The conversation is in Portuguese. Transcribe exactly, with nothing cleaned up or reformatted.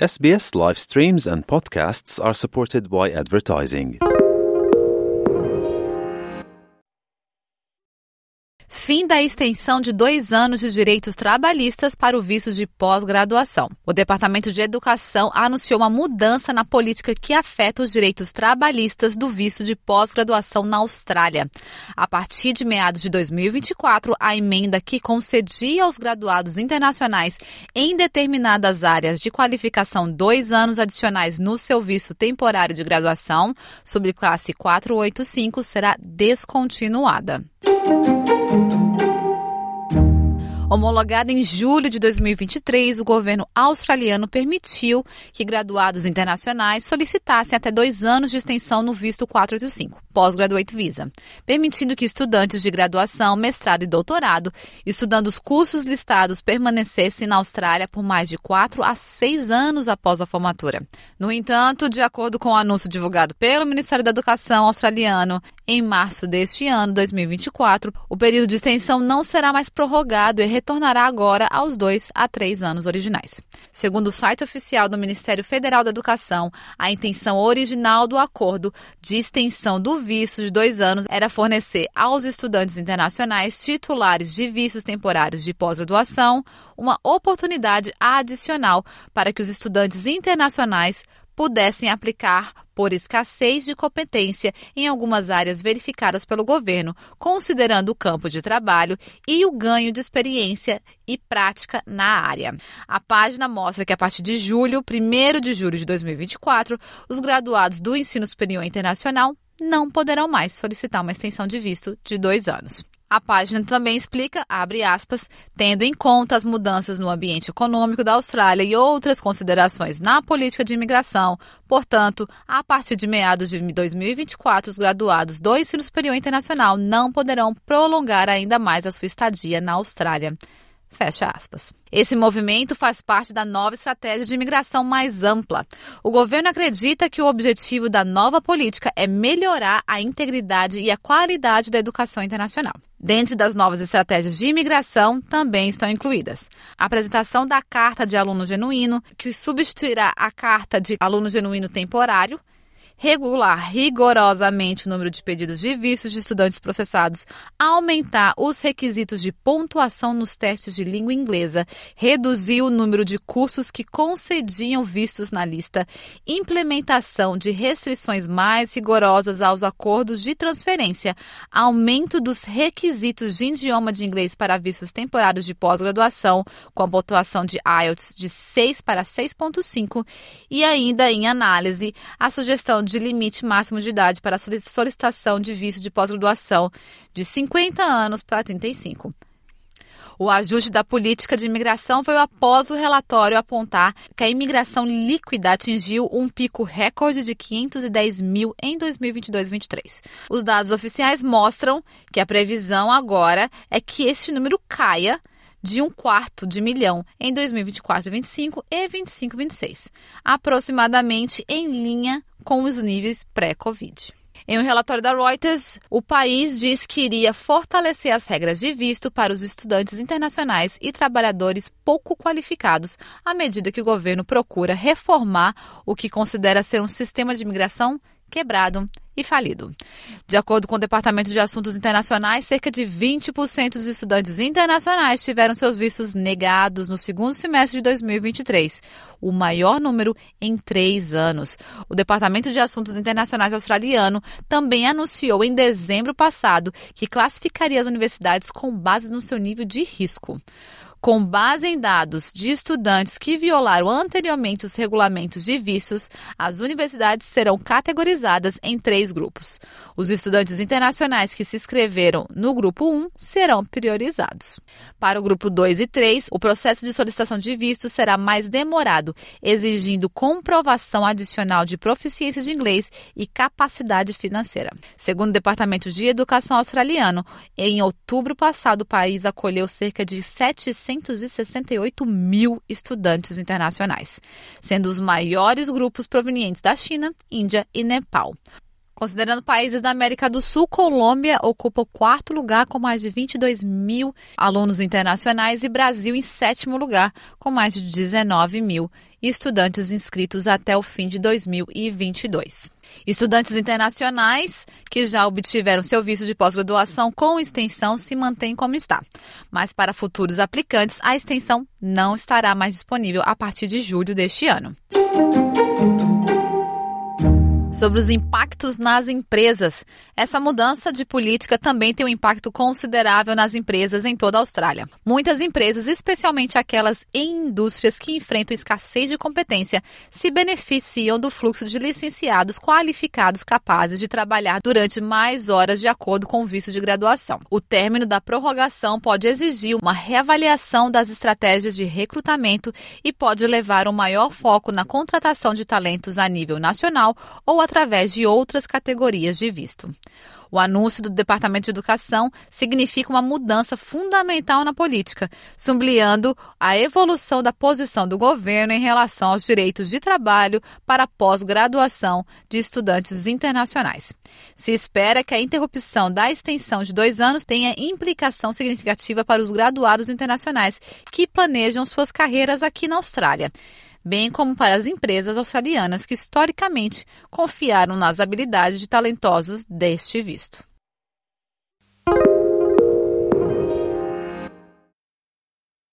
S B S live streams and podcasts are supported by advertising. Fim da extensão de dois anos de direitos trabalhistas para o visto de pós-graduação. O Departamento de Educação anunciou uma mudança na política que afeta os direitos trabalhistas do visto de pós-graduação na Austrália. A partir de meados de dois mil e vinte e quatro, a emenda que concedia aos graduados internacionais em determinadas áreas de qualificação dois anos adicionais no seu visto temporário de graduação, subclasse quatrocentos e oitenta e cinco, será descontinuada. Homologada em julho de dois mil e vinte e três, o governo australiano permitiu que graduados internacionais solicitassem até dois anos de extensão no visto quatrocentos e oitenta e cinco, Postgraduate Visa, permitindo que estudantes de graduação, mestrado e doutorado, estudando os cursos listados, permanecessem na Austrália por mais de quatro a seis anos após a formatura. No entanto, de acordo com o anúncio divulgado pelo Ministério da Educação australiano, em março deste ano, dois mil e vinte e quatro, o período de extensão não será mais prorrogado e retornará agora aos dois a três anos originais. Segundo o site oficial do Ministério Federal da Educação, a intenção original do acordo de extensão do visto de dois anos era fornecer aos estudantes internacionais titulares de vistos temporários de pós-graduação uma oportunidade adicional para que os estudantes internacionais pudessem aplicar por escassez de competência em algumas áreas verificadas pelo governo, considerando o campo de trabalho e o ganho de experiência e prática na área. A página mostra que a partir de julho, primeiro de julho de dois mil e vinte e quatro, os graduados do ensino superior internacional não poderão mais solicitar uma extensão de visto de dois anos. A página também explica, abre aspas, tendo em conta as mudanças no ambiente econômico da Austrália e outras considerações na política de imigração. Portanto, a partir de meados de dois mil e vinte e quatro, os graduados do ensino superior internacional não poderão prolongar ainda mais a sua estadia na Austrália. Fecha aspas. Esse movimento faz parte da nova estratégia de imigração mais ampla. O governo acredita que o objetivo da nova política é melhorar a integridade e a qualidade da educação internacional. Dentre das novas estratégias de imigração, também estão incluídas a apresentação da Carta de Aluno Genuíno, que substituirá a Carta de Aluno Genuíno Temporário, regular rigorosamente o número de pedidos de vistos de estudantes processados, aumentar os requisitos de pontuação nos testes de língua inglesa, reduzir o número de cursos que concediam vistos na lista, implementação de restrições mais rigorosas aos acordos de transferência, aumento dos requisitos de idioma de inglês para vistos temporários de pós-graduação, com a pontuação de I E L T S de seis para seis ponto cinco e ainda em análise a sugestão de de limite máximo de idade para a solicitação de visto de pós-graduação de cinquenta anos para trinta e cinco. O ajuste da política de imigração veio após o relatório apontar que a imigração líquida atingiu um pico recorde de quinhentos e dez mil em dois mil e vinte e dois e vinte e três. Os dados oficiais mostram que a previsão agora é que este número caia de um quarto de milhão em dois mil e vinte e quatro e vinte e cinco e vinte e cinco e vinte e seis, aproximadamente em linha com os níveis pré-Covid. Em um relatório da Reuters, o país diz que iria fortalecer as regras de visto para os estudantes internacionais e trabalhadores pouco qualificados, à medida que o governo procura reformar o que considera ser um sistema de imigração quebrado e falido. De acordo com o Departamento de Assuntos Internacionais, cerca de vinte por cento dos estudantes internacionais tiveram seus vistos negados no segundo semestre de dois mil e vinte e três, o maior número em três anos. O Departamento de Assuntos Internacionais australiano também anunciou em dezembro passado que classificaria as universidades com base no seu nível de risco. Com base em dados de estudantes que violaram anteriormente os regulamentos de vistos, as universidades serão categorizadas em três grupos. Os estudantes internacionais que se inscreveram no grupo um serão priorizados. Para o grupo dois e três, o processo de solicitação de visto será mais demorado, exigindo comprovação adicional de proficiência de inglês e capacidade financeira. Segundo o Departamento de Educação australiano, em outubro passado o país acolheu cerca de setecentos e sessenta e oito mil estudantes internacionais, sendo os maiores grupos provenientes da China, Índia e Nepal. Considerando países da América do Sul, Colômbia ocupa o quarto lugar com mais de vinte e dois mil alunos internacionais e Brasil em sétimo lugar com mais de dezenove mil e estudantes inscritos até o fim de dois mil e vinte e dois. Estudantes internacionais que já obtiveram seu visto de pós-graduação com extensão se mantêm como está. Mas para futuros aplicantes, a extensão não estará mais disponível a partir de julho deste ano. Sobre os impactos nas empresas. Essa mudança de política também tem um impacto considerável nas empresas em toda a Austrália. Muitas empresas, especialmente aquelas em indústrias que enfrentam escassez de competência, se beneficiam do fluxo de licenciados qualificados capazes de trabalhar durante mais horas de acordo com o visto de graduação. O término da prorrogação pode exigir uma reavaliação das estratégias de recrutamento e pode levar a um maior foco na contratação de talentos a nível nacional ou através de outras categorias de visto. O anúncio do Departamento de Educação significa uma mudança fundamental na política, sublinhando a evolução da posição do governo em relação aos direitos de trabalho para a pós-graduação de estudantes internacionais. Se espera que a interrupção da extensão de dois anos tenha implicação significativa para os graduados internacionais que planejam suas carreiras aqui na Austrália, bem como para as empresas australianas que historicamente confiaram nas habilidades de talentosos deste visto.